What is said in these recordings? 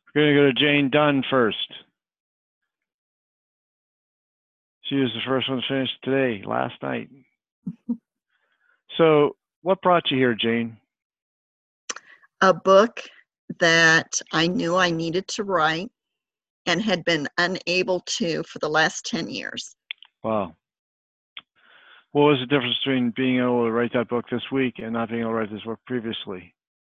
We're going to go to Jane Dunn first. She was the first one to finish today, last night. So what brought you here, Jane? A book that I knew I needed to write and had been unable to for the last 10 years. Wow. What was the difference between being able to write that book this week and not being able to write this book previously?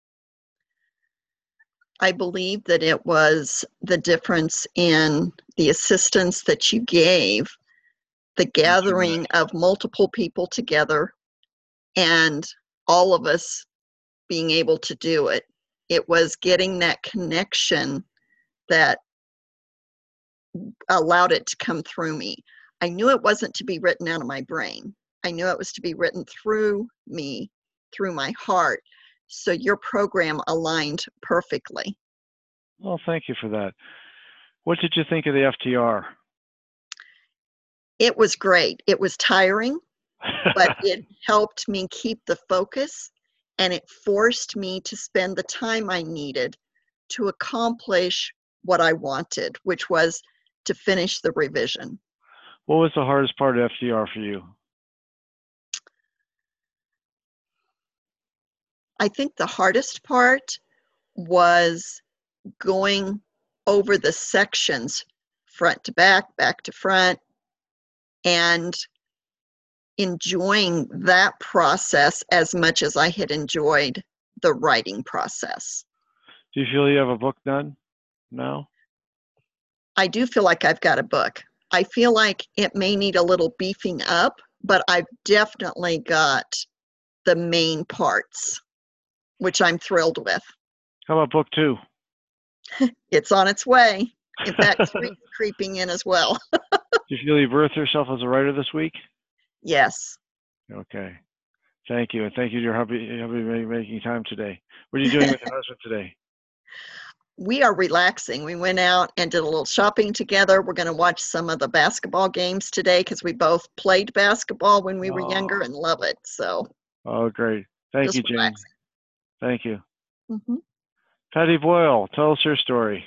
I believe that it was the difference in the assistance that you gave, the gathering of multiple people together, and all of us being able to do it. It was getting that connection that allowed it to come through me. I knew it wasn't to be written out of my brain. I knew it was to be written through me, through my heart. So your program aligned perfectly. Well, thank you for that. What did you think of the FTR? It was great. It was tiring, but it helped me keep the focus, and it forced me to spend the time I needed to accomplish what I wanted, which was to finish the revision. What was the hardest part of FTR for you? I think the hardest part was going over the sections front to back, back to front, and enjoying that process as much as I had enjoyed the writing process. Do you feel you have a book done now? I do feel like I've got a book. I feel like it may need a little beefing up, but I've definitely got the main parts, which I'm thrilled with. How about book 2? It's on its way. In fact, 3's creeping in as well. Do you feel you birthed yourself as a writer this week? Yes. Okay. Thank you. And thank you to your hubby making time today. What are you doing with your husband today? We are relaxing. We went out and did a little shopping together. We're going to watch some of the basketball games today because we both played basketball when we were younger and love it. So. Oh, great. Thank you, Jane. Relaxing. Thank you. Mm-hmm. Patty Boyle, tell us your story.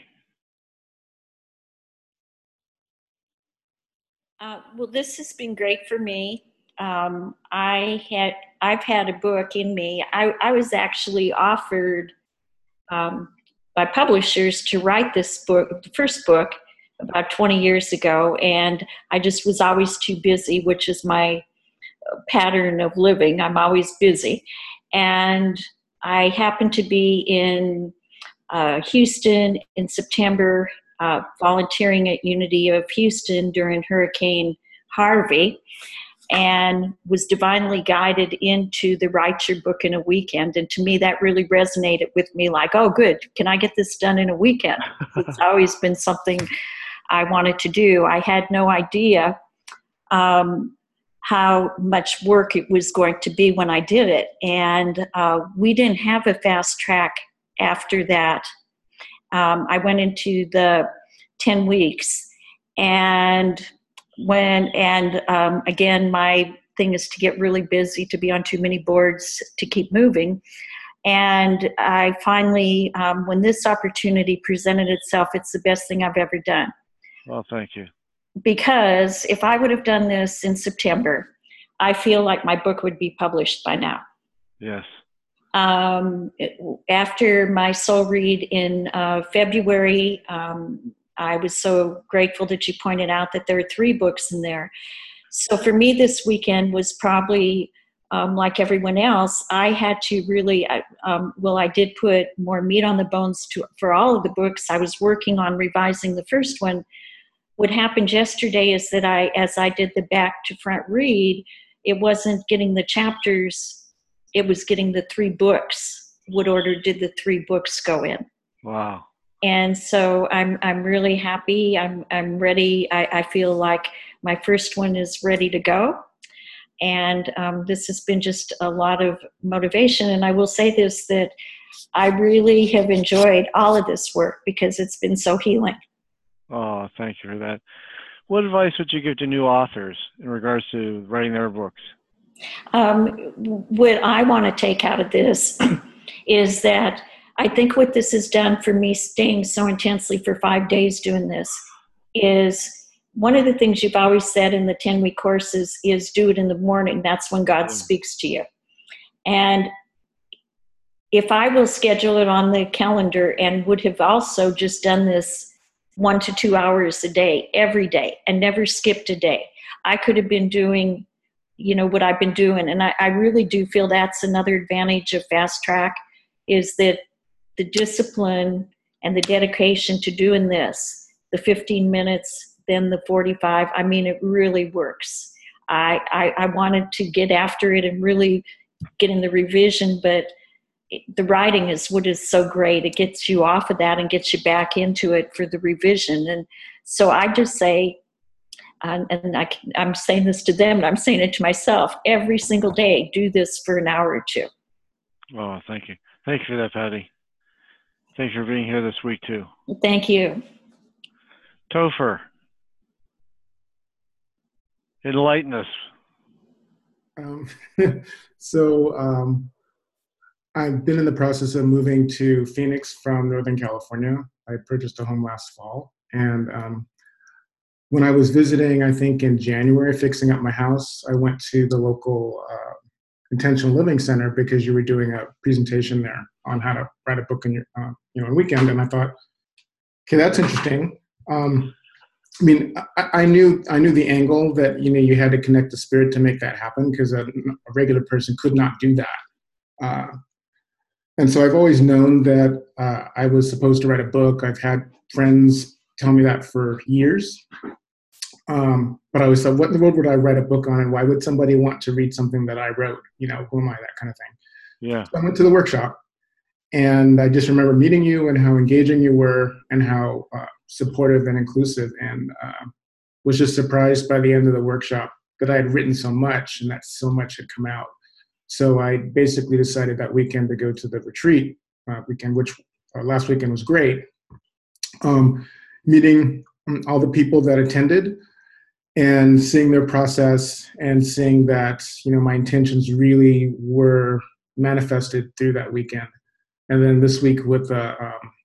Well, this has been great for me. I've had a book in me. I was actually offered by publishers to write this book, the first book, about 20 years ago, and I just was always too busy, which is my pattern of living. I'm always busy. And I happened to be in Houston in September, volunteering at Unity of Houston during Hurricane Harvey, and was divinely guided into the Write Your Book in a Weekend. And to me, that really resonated with me, like, oh, good, can I get this done in a weekend? It's always been something I wanted to do. I had no idea how much work it was going to be when I did it. And we didn't have a fast track after that. I went into the 10 weeks, and again, my thing is to get really busy, to be on too many boards, to keep moving. And I finally, when this opportunity presented itself, it's the best thing I've ever done. Well, thank you. Because if I would have done this in September, I feel like my book would be published by now. Yes. After my soul read in February, I was so grateful that you pointed out that there are 3 books in there. So for me, this weekend was probably like everyone else. I had to really, I did put more meat on the bones for all of the books. I was working on revising the first one. What happened yesterday is that as I did the back to front read, it wasn't getting the chapters. It was getting the 3 books. What order did the 3 books go in? Wow. And so I'm really happy. I'm ready. I feel like my first one is ready to go. And this has been just a lot of motivation. And I will say this, that I really have enjoyed all of this work because it's been so healing. Oh, thank you for that. What advice would you give to new authors in regards to writing their books? What I want to take out of this is that I think what this has done for me, staying so intensely for 5 days doing this, is one of the things you've always said in the 10-week courses is do it in the morning. That's when God speaks to you. And if I will schedule it on the calendar and would have also just done this 1 to 2 hours a day, every day, and never skipped a day, I could have been doing, what I've been doing. And I really do feel that's another advantage of Fast Track, is that the discipline and the dedication to doing this, the 15 minutes, then the 45, I mean, it really works. I wanted to get after it and really get in the revision, but the writing is what is so great. It gets you off of that and gets you back into it for the revision. And so I just say, I'm saying this to them, and I'm saying it to myself, every single day, do this for an hour or two. Oh, thank you. Thank you for that, Patty. Thanks for being here this week, too. Thank you. Topher, enlighten us. So I've been in the process of moving to Phoenix from Northern California. I purchased a home last fall. And when I was visiting, I think in January, fixing up my house, I went to the local Intentional Living Center because you were doing a presentation there on how to write a book in your, a weekend. And I thought, okay, that's interesting. I knew the angle that, you had to connect the spirit to make that happen, because a regular person could not do that. And so I've always known that I was supposed to write a book. I've had friends tell me that for years. But I always thought, what in the world would I write a book on, and why would somebody want to read something that I wrote? Who am I, that kind of thing. Yeah. So I went to the workshop, and I just remember meeting you and how engaging you were and how supportive and inclusive, and was just surprised by the end of the workshop that I had written so much and that so much had come out. So I basically decided that weekend to go to the retreat weekend, which last weekend was great. Meeting all the people that attended and seeing their process and seeing that, my intentions really were manifested through that weekend. And then this week with the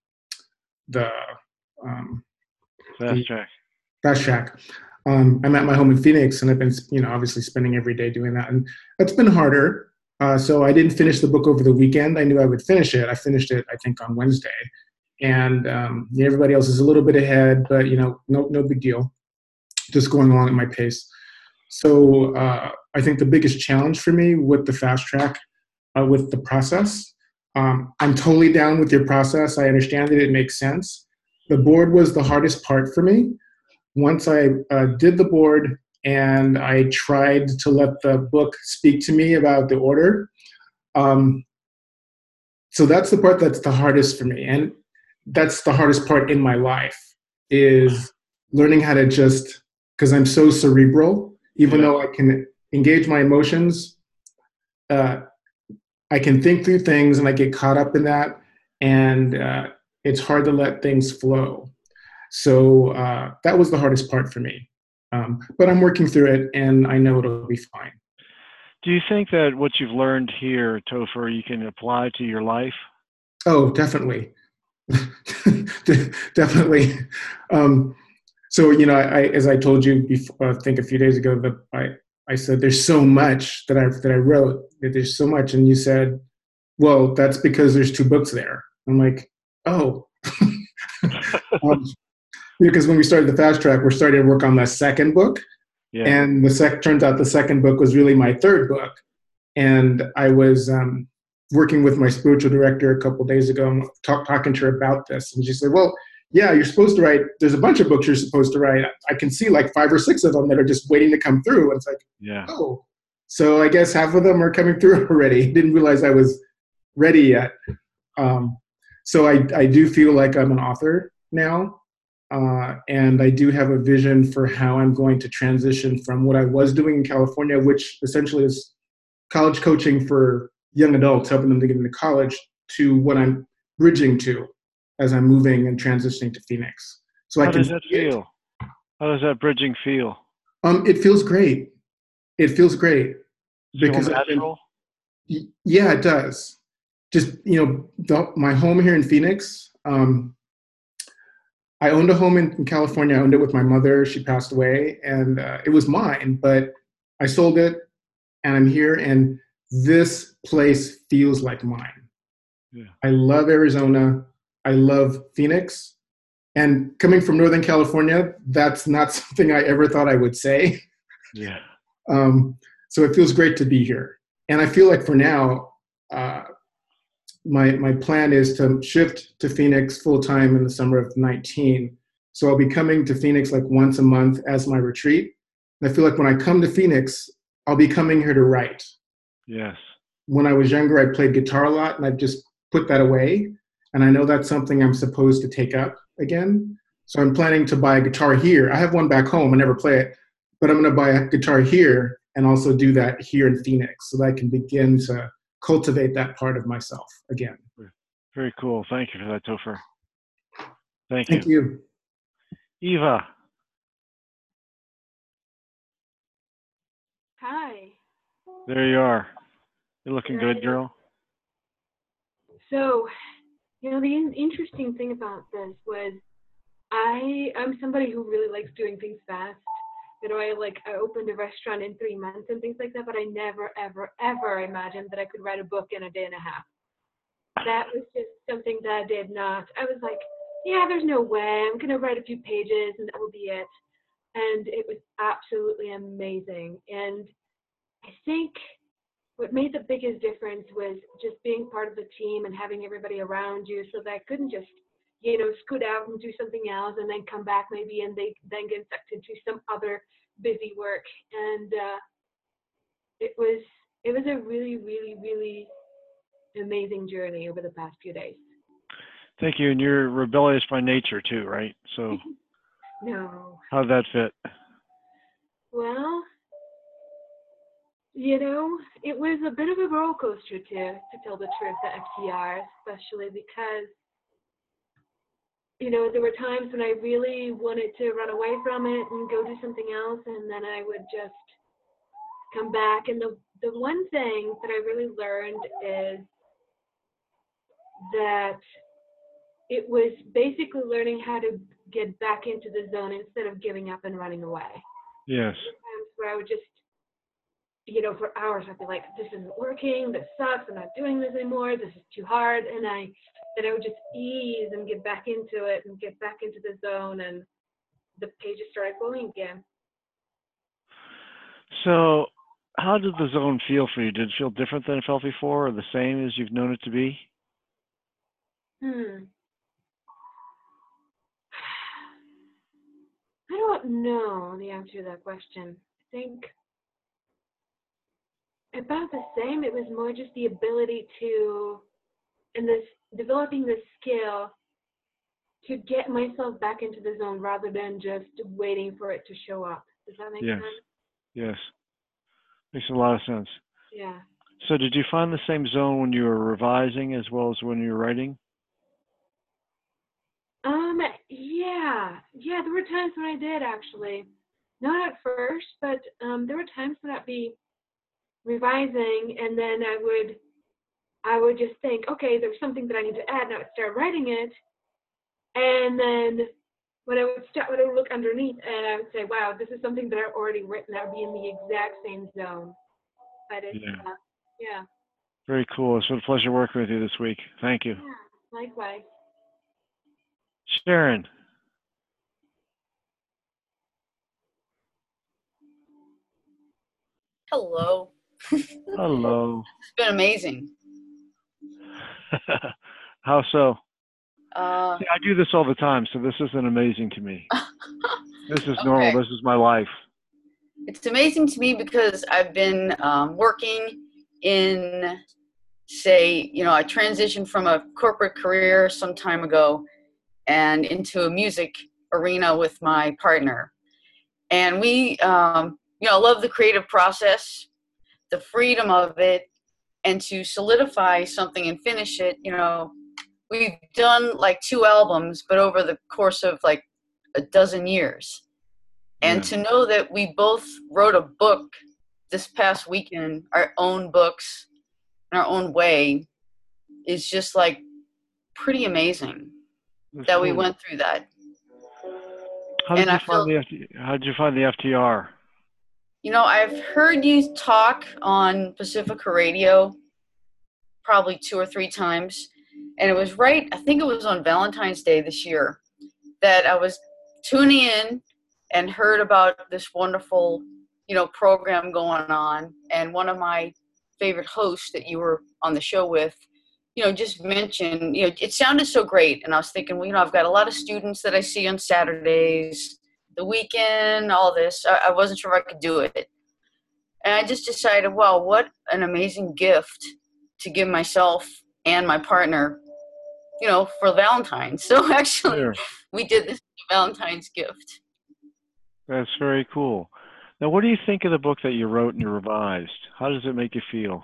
Fast Track. I'm at my home in Phoenix, and I've been, obviously spending every day doing that. And that's been harder. So I didn't finish the book over the weekend. I knew I would finish it. I finished it, I think, on Wednesday. And everybody else is a little bit ahead, but, no big deal. Just going along at my pace. So I think the biggest challenge for me with the Fast Track, with the process, I'm totally down with your process. I understand it. It makes sense. The board was the hardest part for me. Once I did the board and I tried to let the book speak to me about the order. So that's the part that's the hardest for me. And that's the hardest part in my life, is learning how to just, because I'm so cerebral, even though I can engage my emotions, I can think through things and I get caught up in that. And it's hard to let things flow. So that was the hardest part for me. But I'm working through it, and I know it'll be fine. Do you think that what you've learned here, Topher, you can apply to your life? Oh, definitely. Definitely. So, I as I told you before, I think a few days ago, that I said there's so much that I wrote, that there's so much. And you said, well, that's because there's 2 books there. I'm like, oh. Because when we started the Fast Track, we're starting to work on the second book. Yeah. And turns out the second book was really my third book. And I was working with my spiritual director a couple of days ago, and talking to her about this. And she said, well, yeah, you're supposed to write, there's a bunch of books you're supposed to write. I can see like 5 or 6 of them that are just waiting to come through. And it's like, oh, so I guess half of them are coming through already. Didn't realize I was ready yet. So I do feel like I'm an author now. And I do have a vision for how I'm going to transition from what I was doing in California, which essentially is college coaching for young adults, helping them to get into college, to what I'm bridging to as I'm moving and transitioning to Phoenix. So how does that feel? How does that bridging feel? It feels great. It feels great. Because natural? Yeah, it does. just, my home here in Phoenix. I owned a home in California. I owned it with my mother. She passed away, and it was mine, but I sold it, and I'm here, and this place feels like mine. Yeah. I love Arizona. I love Phoenix. And coming from Northern California, that's not something I ever thought I would say. Yeah. So it feels great to be here. And I feel like for now, my plan is to shift to Phoenix full-time in the summer of 19. So I'll be coming to Phoenix like once a month as my retreat. And I feel like when I come to Phoenix, I'll be coming here to write. Yes. When I was younger, I played guitar a lot, and I've just put that away. And I know that's something I'm supposed to take up again. So I'm planning to buy a guitar here. I have one back home. I never play it. But I'm going to buy a guitar here and also do that here in Phoenix so that I can begin to cultivate that part of myself again. Very cool. Thank you for that, Topher. Thank Thank you. Eva. Hi. There you are. You're looking good, girl. So, the interesting thing about this was I'm somebody who really likes doing things fast. I opened a restaurant in 3 months and things like that, but I never, ever, ever imagined that I could write a book in a day and a half. That was just something that I did not. I was like, yeah, there's no way. I'm going to write a few pages and that will be it. And it was absolutely amazing. And I think what made the biggest difference was just being part of the team and having everybody around you so that I couldn't just, scoot out and do something else and then come back maybe and they then get sucked into some other busy work. And it was a really, really, really amazing journey over the past few days. Thank you. And you're rebellious by nature too, right? So No. How'd that fit? Well, it was a bit of a roller coaster to tell the truth at FTR, especially because, there were times when I really wanted to run away from it and go do something else, and then I would just come back. And the one thing that I really learned is that it was basically learning how to get back into the zone instead of giving up and running away. Yes. Times where I would just, for hours I'd be like, this isn't working, this sucks, I'm not doing this anymore, this is too hard. And then I would just ease and get back into it and get back into the zone, and the pages started flowing again. So how did the zone feel for you? Did it feel different than it felt before, or the same as you've known it to be? I don't know the answer to that question. I think about the same. It was more just the ability to, and this developing the skill to get myself back into the zone rather than just waiting for it to show up. Does that make sense? Yes. Makes a lot of sense. Yeah. So did you find the same zone when you were revising as well as when you were writing? Yeah, there were times when I did actually. Not at first, but there were times when I'd be revising and then I would just think, okay, there's something that I need to add, and I would start writing it. And then when I would look underneath and I would say, wow, this is something that I've already written, I would be in the exact same zone. But it's, yeah. Very cool. It's been a pleasure working with you this week. Thank you. Yeah, likewise. Sharon. Hello. Hello. It's been amazing. How so? See, I do this all the time, so this isn't amazing to me. This is normal. This is my life. It's amazing to me because I've been working in, say, I transitioned from a corporate career some time ago and into a music arena with my partner. And we, love the creative process, the freedom of it, and to solidify something and finish it. We've done like 2 albums, but over the course of like a dozen years. And to know that we both wrote a book this past weekend, our own books in our own way, is just like pretty amazing That's that we cool. went through that. How did you find the FTR? You know, I've heard you talk on Pacifica Radio probably 2 or 3 times. And it was I think it was on Valentine's Day this year, that I was tuning in and heard about this wonderful, program going on. And one of my favorite hosts that you were on the show with, just mentioned, it sounded so great. And I was thinking, well, I've got a lot of students that I see on Saturdays, the weekend, all this. I wasn't sure if I could do it. And I just decided, wow, what an amazing gift to give myself and my partner, for Valentine's. So actually, Sure. we did this Valentine's gift. That's very cool. Now, what do you think of the book that you wrote and you revised? How does it make you feel?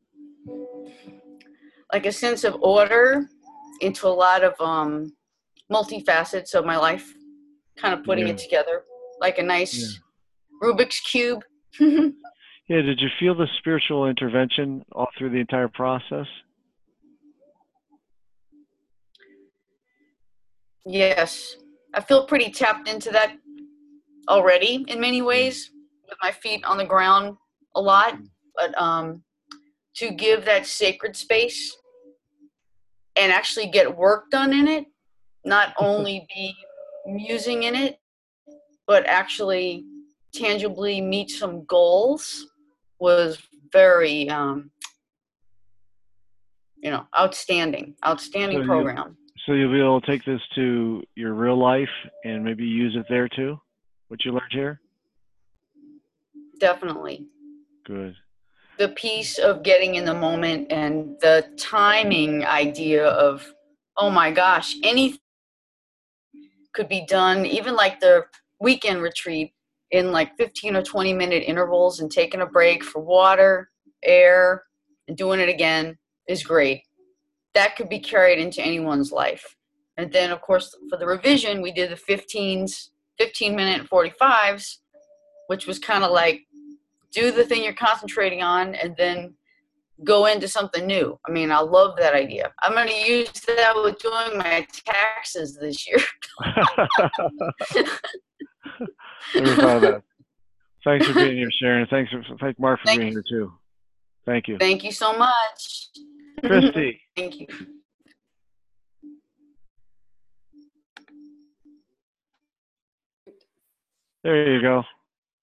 Like a sense of order into a lot of multifacets of my life, kind of putting it together like a nice Rubik's Cube. Yeah, did you feel the spiritual intervention all through the entire process? Yes. I feel pretty tapped into that already in many ways, with my feet on the ground a lot. But to give that sacred space and actually get work done in it, not only be musing in it, but actually tangibly meet some goals, was very, outstanding program. So you'll be able to take this to your real life and maybe use it there too, what you learned here? Definitely. Good. The piece of getting in the moment and the timing idea of, oh my gosh, anything could be done, even like the weekend retreat, in like 15 or 20-minute intervals, and taking a break for water, air, and doing it again is great. That could be carried into anyone's life. And then, of course, for the revision, we did the 15-minute 45s, which was kind of like, do the thing you're concentrating on and then go into something new. I mean, I love that idea. I'm going to use that with doing my taxes this year. Never thought of that. Thanks for being here, Sharon. Thank Mark for being here too. Thank you. Thank you so much. Christy. Thank you. There you go.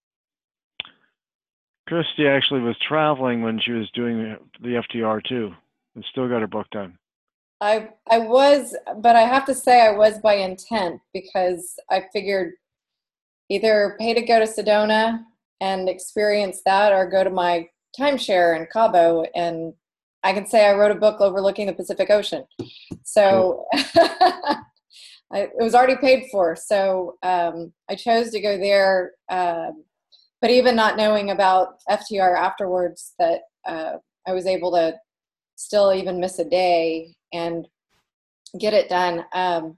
Christy actually was traveling when she was doing the FTR too, and still got her book done. I was, but I have to say I was by intent, because I figured either pay to go to Sedona and experience that, or go to my timeshare in Cabo, and I can say I wrote a book overlooking the Pacific Ocean. So it was already paid for. So I chose to go there. But even not knowing about FTR afterwards, that I was able to still even miss a day and get it done. I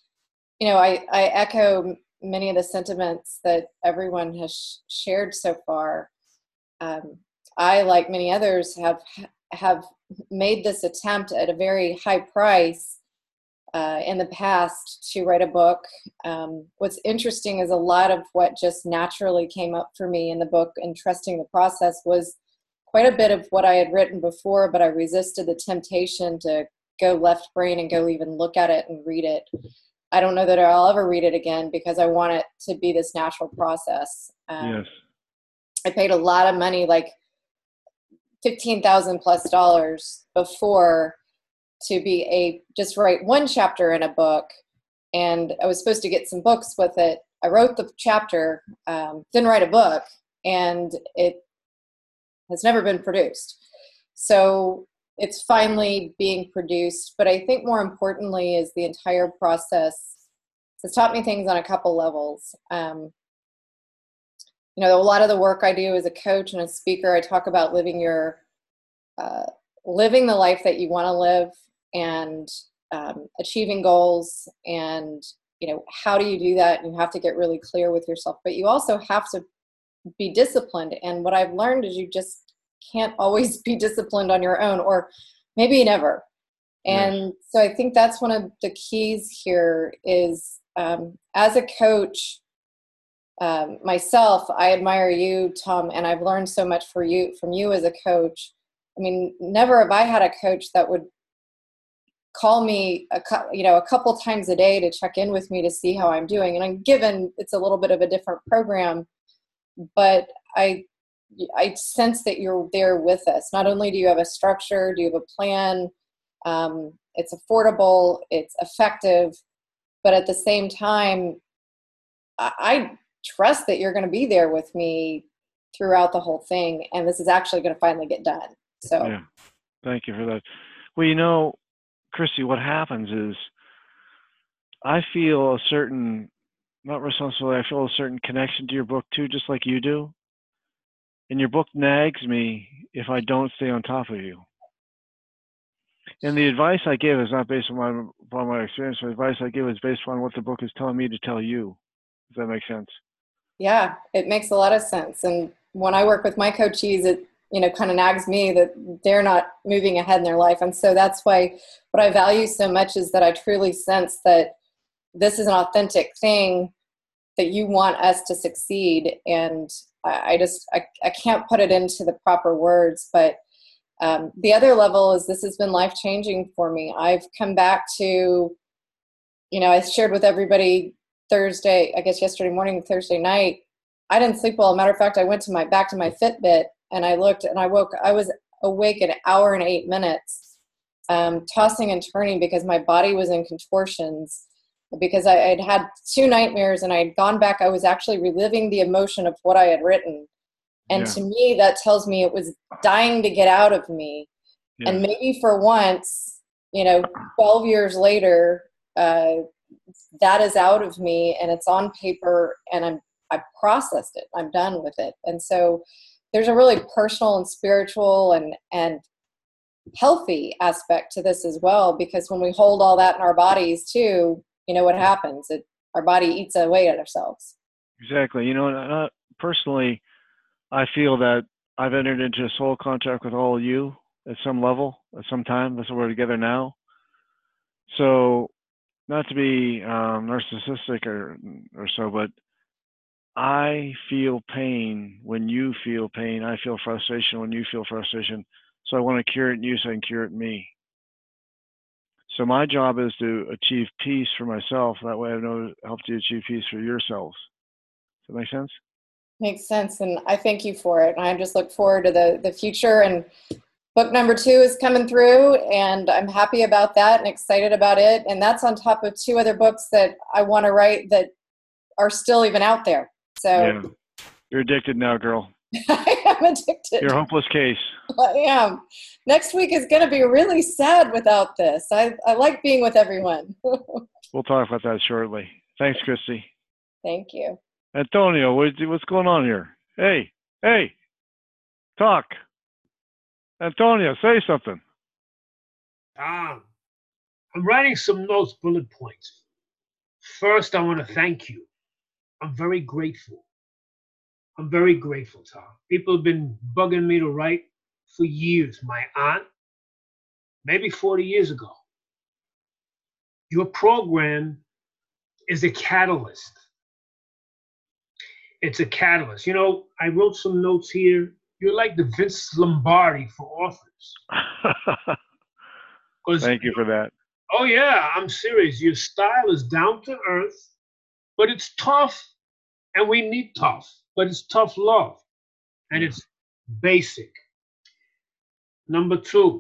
echo many of the sentiments that everyone has shared so far. I, like many others, have made this attempt at a very high price in the past to write a book. What's interesting is a lot of what just naturally came up for me in the book and trusting the process was quite a bit of what I had written before, but I resisted the temptation to go left brain and go even look at it and read it. I don't know that I'll ever read it again, because I want it to be this natural process. Yes. I paid a lot of money, like $15,000+ before, to just write one chapter in a book. And I was supposed to get some books with it. I wrote the chapter, didn't write a book, and it has never been produced. So it's finally being produced. But I think more importantly is the entire process has taught me things on a couple levels. A lot of the work I do as a coach and a speaker, I talk about living the life that you want to live, and achieving goals, and how do you do that? And you have to get really clear with yourself, but you also have to be disciplined. And what I've learned is you just can't always be disciplined on your own, or maybe never. And so I think that's one of the keys here is, as a coach, myself, I admire you, Tom, and I've learned so much from you as a coach. I mean, never have I had a coach that would call me a couple times a day to check in with me to see how I'm doing. And I'm given it's a little bit of a different program, but I sense that you're there with us. Not only do you have a structure, do you have a plan, it's affordable, it's effective, but at the same time, I trust that you're going to be there with me throughout the whole thing, and this is actually going to finally get done. So, yeah, thank you for that. Well, you know, Christy, what happens is I feel a certain, not responsibility, I feel a certain connection to your book too, just like you do. And your book nags me if I don't stay on top of you. And the advice I give is not based on my experience. The advice I give is based on what the book is telling me to tell you. Does that make sense? Yeah, it makes a lot of sense. And when I work with my coachees, it kind of nags me that they're not moving ahead in their life. And so that's why what I value so much is that I truly sense that this is an authentic thing, that you want us to succeed. And I can't put it into the proper words, but the other level is this has been life-changing for me. I've come back to, I shared with everybody yesterday morning, Thursday night, I didn't sleep well. As a matter of fact, I went back to my Fitbit and I looked and I was awake an hour and 8 minutes, tossing and turning because my body was in contortions, because I had had 2 nightmares and I had gone back. I was actually reliving the emotion of what I had written. And to me, that tells me it was dying to get out of me. Yeah. And maybe for once, 12 years later, that is out of me and it's on paper and I processed it. I'm done with it. And so there's a really personal and spiritual and healthy aspect to this as well, because when we hold all that in our bodies too, what happens? Our body eats away at ourselves. Exactly. Personally, I feel that I've entered into a soul contract with all of you at some level, at some time. That's why we're together now. So, not to be narcissistic or so, but I feel pain when you feel pain. I feel frustration when you feel frustration. So I want to cure it in you so I can cure it in me. So my job is to achieve peace for myself. That way I know help you achieve peace for yourselves. Does that make sense? Makes sense. And I thank you for it. And I just look forward to the future. And book number 2 is coming through and I'm happy about that and excited about it. And that's on top of 2 other books that I want to write that are still even out there. So yeah. You're addicted now, girl. I am addicted. You're a hopeless case. I am. Next week is going to be really sad without this. I like being with everyone. We'll talk about that shortly. Thanks, Christy. Thank you. Antonio, what's going on here? Hey, talk. Antonio, say something. I'm writing some notes, bullet points. First, I want to thank you. I'm very grateful. I'm very grateful, Tom. People have been bugging me to write for years. My aunt, maybe 40 years ago. Your program is a catalyst. It's a catalyst. I wrote some notes here. You're like the Vince Lombardi for authors. Thank you for that. Oh, yeah, I'm serious. Your style is down to earth, but it's tough, and we need tough, but it's tough love, and it's basic. Number 2,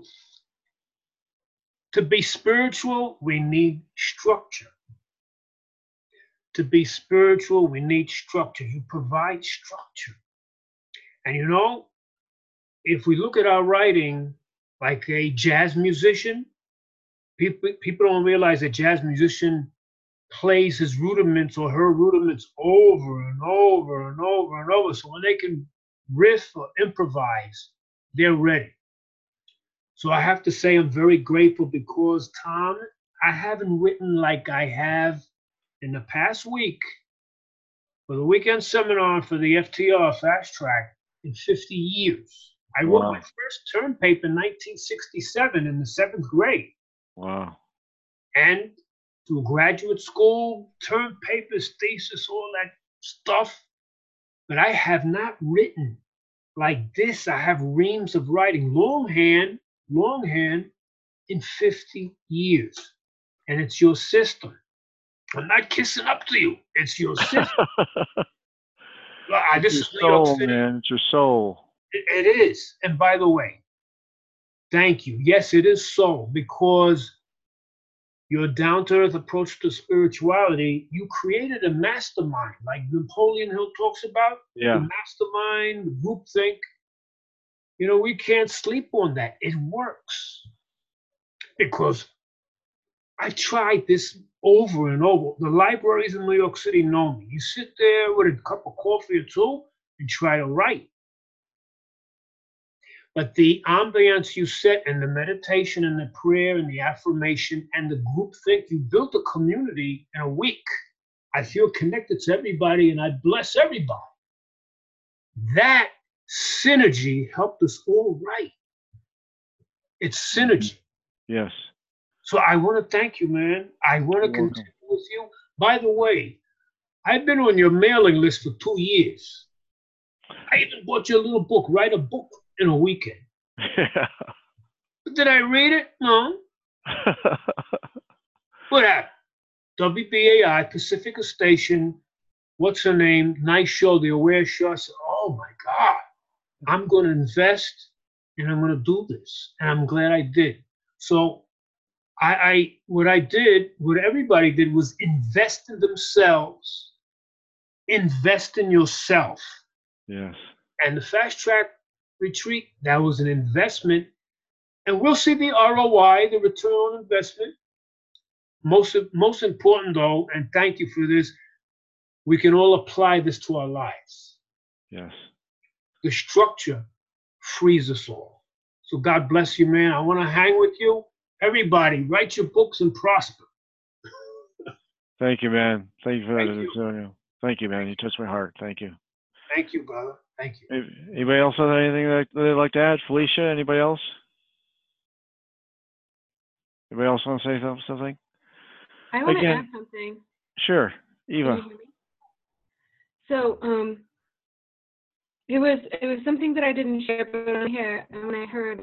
to be spiritual, we need structure. To be spiritual, we need structure. You provide structure. And if we look at our writing like a jazz musician, people don't realize a jazz musician plays his rudiments or her rudiments over and over and over and over. So when they can riff or improvise, they're ready. So I have to say I'm very grateful because, Tom, I haven't written like I have in the past week for the weekend seminar for the FTR Fast Track in 50 years. I wrote my first term paper in 1967 in the 7th grade. Wow. And through graduate school, term papers, thesis, all that stuff. But I have not written like this. I have reams of writing, longhand, in 50 years. And it's your sister. I'm not kissing up to you. It's your sister. This is New York Soul, City. man. It's your soul. It is. And by the way, thank you. Yes, it is soul, because your down-to-earth approach to spirituality, you created a mastermind, like Napoleon Hill talks about. Yeah. The mastermind, the groupthink. You know, we can't sleep on that. It works. Because I tried this over and over. The libraries in New York City know me. You sit there with a cup of coffee or two and try to write. But the ambiance you set, and the meditation and the prayer and the affirmation and the group think, you built a community in a week. I feel connected to everybody and I bless everybody. That synergy helped us all write. It's synergy. Yes. So I want to thank you, man. I want to continue with you. By the way, I've been on your mailing list for 2 years. I even bought you a little book, Write a Book in a Weekend. But did I read it? No. What happened? WBAI, Pacifica Station, what's her name? Nice show, The Aware Show. I said, oh my God, I'm going to invest and I'm going to do this. And I'm glad I did. So what everybody did was invest in themselves, invest in yourself. Yes. And the Fast Track Retreat, that was an investment. And we'll see the ROI, the return on investment. Most important though, and thank you for this, we can all apply this to our lives. Yes. The structure frees us all. So God bless you, man. I want to hang with you. Everybody, write your books and prosper. Thank you, man. Thank you for that, Antonio. Thank you, man. You touched my heart. Thank you. Thank you, brother. Thank you. Anybody else have anything that they'd like to add? Felicia, anybody else? Anybody else want to say something? I want to add something. Sure. Eva. So, it was something that I didn't share, but when I heard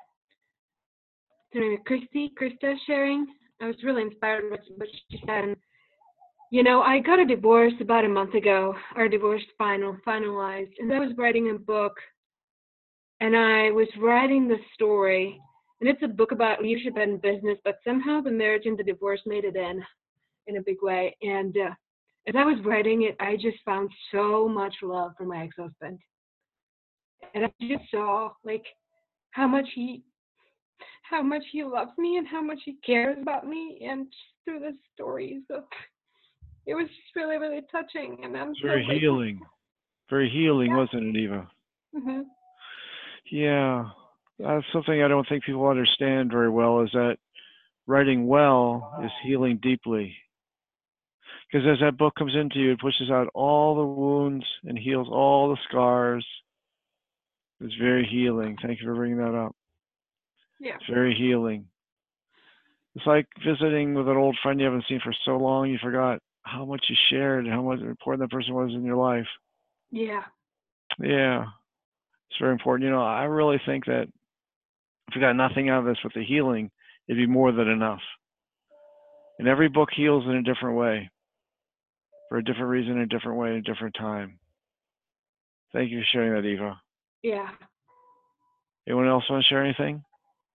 Krista sharing, I was really inspired by what she said. And, you know, I got a divorce about a month ago. Our divorce finalized, and I was writing a book, and I was writing the story, and it's a book about leadership and business, but somehow the marriage and the divorce made it in a big way. And as I was writing it, I just found so much love for my ex-husband, and I just saw like how much he loves me and how much he cares about me, and through the stories of. It was just really, really touching, and I'm very healing. Very healing, wasn't it, Eva? Mm-hmm. Yeah, that's something I don't think people understand very well, is that writing well is healing deeply. Because as that book comes into you, it pushes out all the wounds and heals all the scars. It's very healing. Thank you for bringing that up. Yeah. It's very healing. It's like visiting with an old friend you haven't seen for so long, you forgot how much you shared and how much important that person was in your life. Yeah. Yeah. It's very important. You know, I really think that if we got nothing out of this with the healing, it'd be more than enough. And every book heals in a different way, for a different reason, a different way, a different time. Thank you for sharing that, Eva. Yeah. Anyone else want to share anything?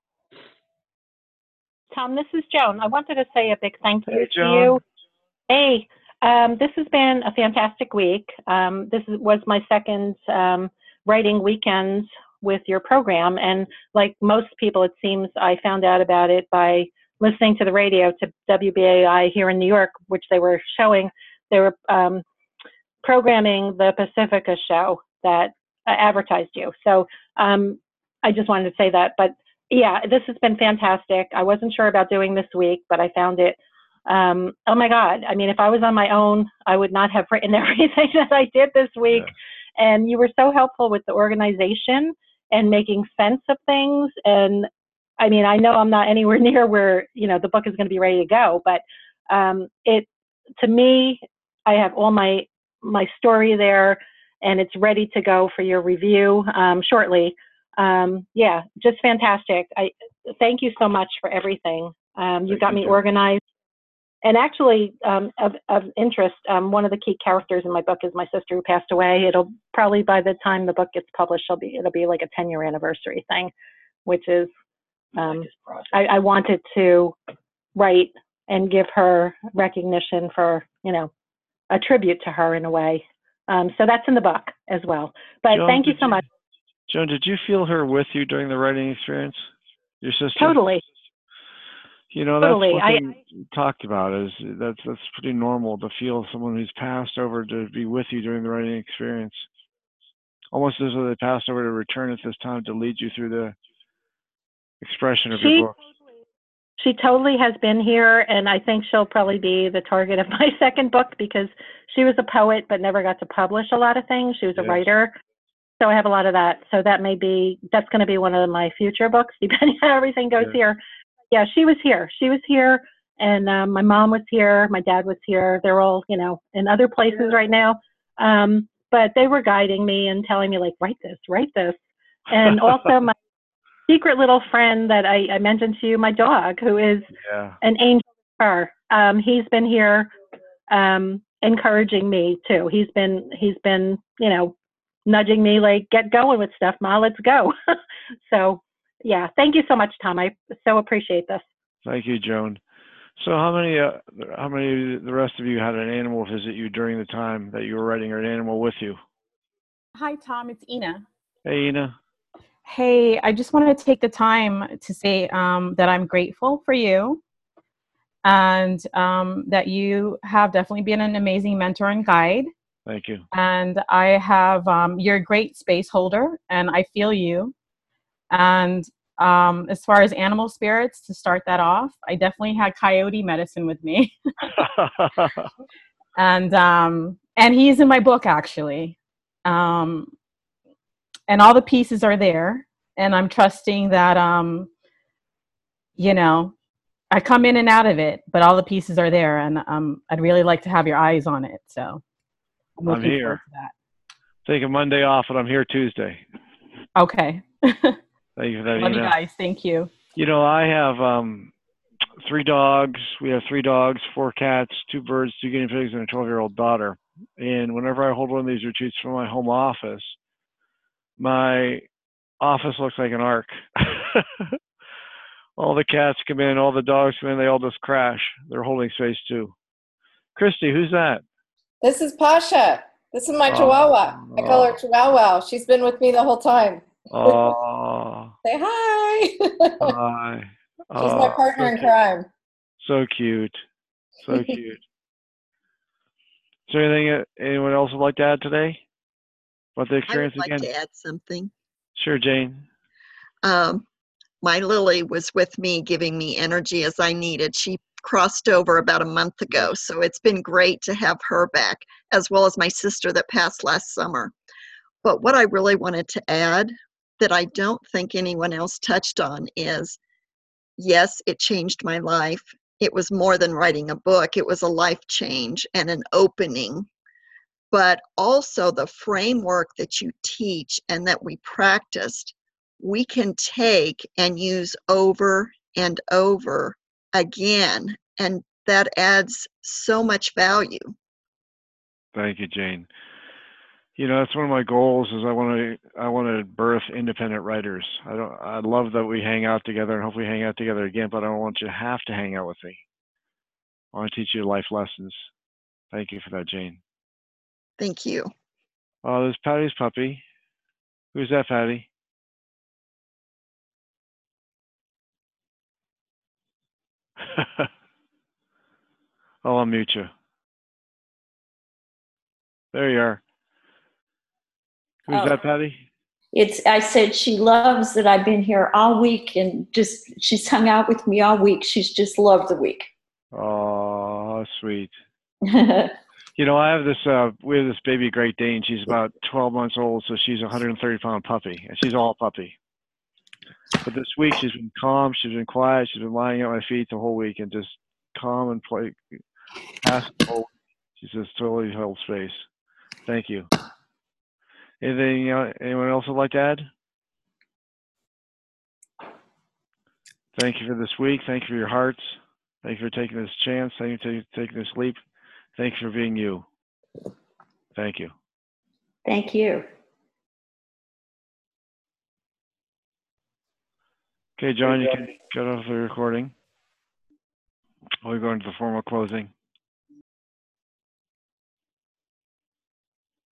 Tom, this is Joan. I wanted to say a big thank you to Joan. you. Hey, this has been a fantastic week. This was my second writing weekend with your program. And like most people, it seems I found out about it by listening to the radio to WBAI here in New York, which they were showing. They were programming the Pacifica show that advertised you. So I just wanted to say that. But yeah, this has been fantastic. I wasn't sure about doing this week, but I found it. Oh my God. I mean, if I was on my own, I would not have written everything that I did this week. Yes. And you were so helpful with the organization and making sense of things. And I mean, I know I'm not anywhere near where, the book is going to be ready to go, but to me, I have all my story there, and it's ready to go for your review shortly. Yeah, just fantastic. I thank you so much for everything. You got me organized. And actually, of interest, one of the key characters in my book is my sister who passed away. It'll probably, by the time the book gets published, it'll be like a 10-year anniversary thing, which is, I wanted to write and give her recognition for, a tribute to her in a way. So that's in the book as well. But Joan, thank you so much. Joan, did you feel her with you during the writing experience? Your sister? Totally. That's totally. one thing we talked about is that's pretty normal to feel someone who's passed over to be with you during the writing experience. Almost as though they passed over to return at this time to lead you through the expression of your book. She totally has been here, and I think she'll probably be the target of my second book because she was a poet but never got to publish a lot of things. She was a writer. So I have a lot of that. So that's going to be one of my future books, depending on how everything goes here. Yeah, she was here. She was here, and my mom was here. My dad was here. They're all, in other places right now. But they were guiding me and telling me, like, write this. And also my secret little friend that I mentioned to you, my dog, who is an angel of her. He's been here encouraging me, too. He's been, nudging me, like, get going with stuff, Ma, let's go. So, yeah, thank you so much, Tom. I so appreciate this. Thank you, Joan. So how many the rest of you had an animal visit you during the time that you were writing, or an animal with you? Hi, Tom. It's Ina. Hey, Ina. Hey, I just wanted to take the time to say that I'm grateful for you, and that you have definitely been an amazing mentor and guide. Thank you. And I have, you're a great space holder, and I feel you. And as far as animal spirits, to start that off, I definitely had coyote medicine with me. And he's in my book, actually. And all the pieces are there. And I'm trusting that, I come in and out of it, but all the pieces are there. And I'd really like to have your eyes on it. So I'm here. Take a Monday off, and I'm here Tuesday. Okay. Thank you for that. Love you guys. Thank you. I have 3 dogs. We have 3 dogs, 4 cats, 2 birds, 2 guinea pigs, and a 12-year-old daughter. And whenever I hold one of these retreats from my home office, my office looks like an ark. All the cats come in, all the dogs come in, they all just crash. They're holding space too. Christy, who's that? This is Pasha. This is my Chihuahua. I call her Chihuahua. She's been with me the whole time. Oh. Say hi. Hi. She's my partner in crime. So cute. So cute. Is there anything anyone else would like to add today about the experience I would again? like to add something. Sure, Jane. My Lily was with me, giving me energy as I needed. She crossed over about a month ago, so it's been great to have her back, as well as my sister that passed last summer. But what I really wanted to add that I don't think anyone else touched on is, yes, it changed my life. It was more than writing a book. It was a life change and an opening. But also the framework that you teach and that we practiced, we can take and use over and over again. And that adds so much value. Thank you, Jane. That's one of my goals is I want to birth independent writers. I love that we hang out together, and hopefully hang out together again, but I don't want you to have to hang out with me. I want to teach you life lessons. Thank you for that, Jane. Thank you. Oh, there's Patty's puppy. Who's that, Patty? I'll unmute you. There you are. Who's that, Patty? I said she loves that I've been here all week, and she's hung out with me all week. She's just loved the week. Oh, sweet. I have we have this baby Great Dane. She's about 12 months old, so she's a 130-pound puppy, and she's all puppy. But this week she's been calm, she's been quiet, she's been lying at my feet the whole week and just calm and passive the whole week. She's just totally held space. Thank you. Anything anyone else would like to add? Thank you for this week. Thank you for your hearts. Thank you for taking this chance. Thank you for taking this leap. Thank you for being you. Thank you. Thank you. Okay, John, you can cut off the recording. We're going to the formal closing.